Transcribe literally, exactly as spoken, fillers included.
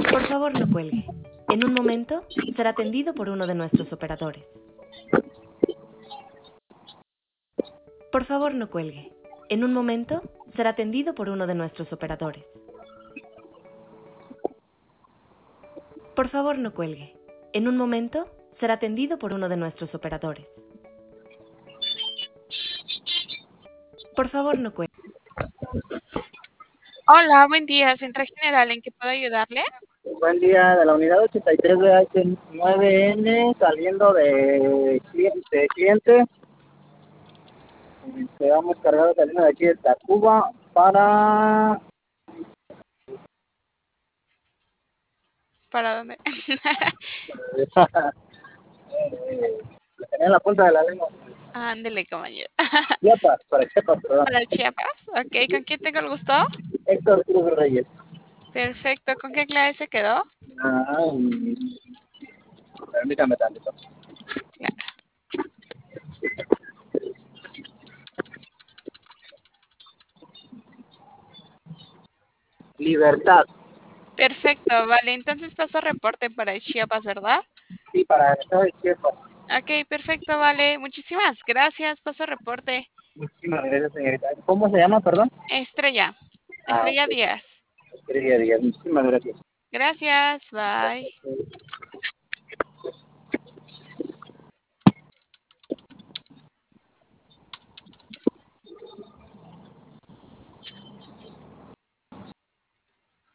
Por favor, no cuelgue. En un momento será atendido por uno de nuestros operadores. Por favor, no cuelgue. En un momento será atendido por uno de nuestros operadores. Por favor, no cuelgue. En un momento será atendido por uno de nuestros operadores. Por favor, no cuelgue. Hola, buen día, Central General, ¿en qué puedo ayudarle? Buen día, de la unidad ochenta y tres B H nueve N, saliendo de cliente. De cliente. Quedamos cargados saliendo de aquí de Tacuba para... ¿Para dónde? La tenía en la punta de la lengua. Ándele, compañero. Chiapas, para Chiapas, perdón. Para Chiapas, ok, ¿con quién tengo el gusto? Héctor Cruz Reyes. Perfecto, ¿con qué clave se quedó? Ah, y... Permítame tantito. Claro. Libertad. Perfecto, vale, entonces paso reporte para Chiapas, ¿verdad? Sí, para el estado de Chiapas. Ok, perfecto, vale, muchísimas gracias, paso reporte. Muchísimas gracias, señorita. ¿Cómo se llama, perdón? Estrella, Ah, Estrella ok. Díaz. Estrella Díaz. Muchísimas gracias. Gracias, bye.